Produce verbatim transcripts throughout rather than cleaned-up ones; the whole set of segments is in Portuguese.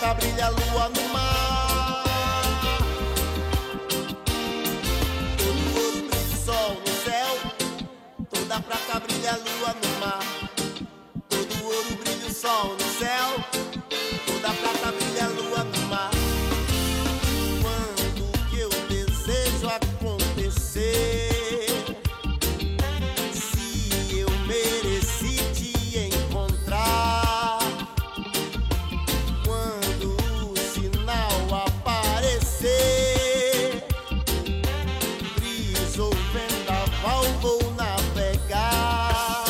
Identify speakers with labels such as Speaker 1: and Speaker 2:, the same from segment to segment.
Speaker 1: prata brilha a lua no mar. Todo ouro brilha o sol no céu, toda prata brilha a lua no mar. Todo ouro brilha o sol no céu, toda prata brilha a lua no mar. Quando o que eu desejo acontecer, se eu mereci te encontrar, quando o sinal aparecer, brisa ou vendaval vou navegar.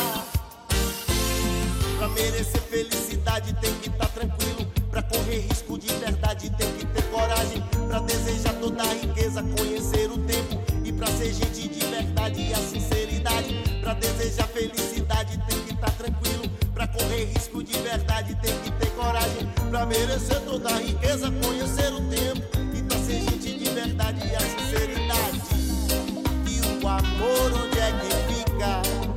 Speaker 1: Pra merecer felicidade tem que estar tranquilo, pra correr risco de verdade tem que ter coragem, pra desejar toda a riqueza, conhecer o tempo, e pra ser gente de verdade e a sinceridade. Pra desejar felicidade tem que estar tranquilo, pra correr risco de verdade tem que ter coragem, pra merecer toda a riqueza, conhecer o tempo, e pra ser gente de verdade e a sinceridade. E o amor onde é que fica?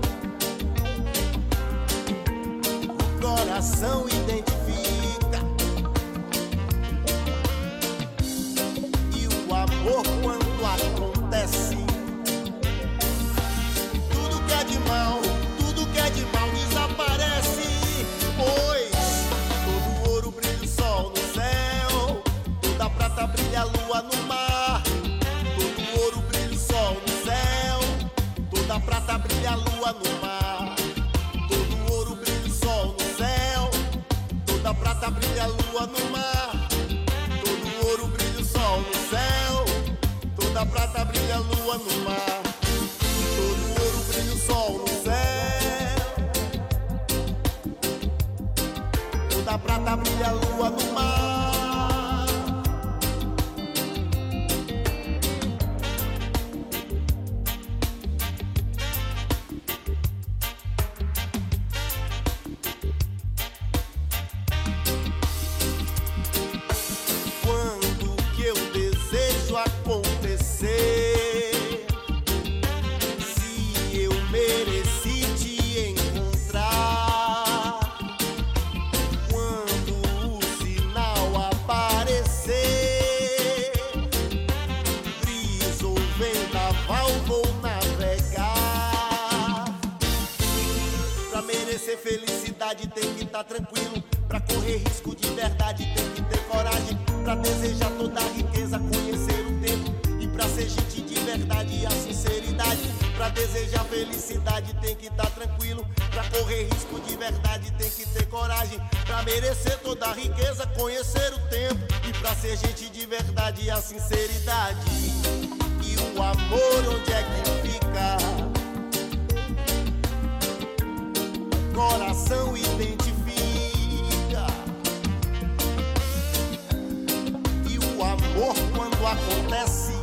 Speaker 1: O coração identifica. E o amor quando acontece, tudo que é de mal, tudo que é de mal desaparece. Pois todo ouro brilha o sol no céu, toda prata brilha a lua no mar. Todo ouro brilha o sol no céu, toda prata brilha a lua no mar. Todo ouro brilha o sol no céu, toda prata brilha a lua no mar. Todo ouro brilha o sol no céu, toda prata brilha a lua no mar. Todo ouro brilha o sol no céu, toda prata brilha a lua no mar. Quando o que eu desejo acontecer, se eu mereci te encontrar, quando o sinal aparecer, brisa ou vendaval vou navegar. Pra merecer felicidade tem que estar tranquilo, pra correr risco de verdade tem que ter coragem, pra desejar toda a riqueza, conhecer o tempo, e pra ser gente de verdade e a sinceridade. Pra desejar felicidade tem que estar tranquilo, pra correr risco de verdade tem que ter coragem, pra merecer toda a riqueza, conhecer o tempo, e pra ser gente de verdade e a sinceridade. E o amor onde é que fica? Coração identifica. E o amor quando acontece,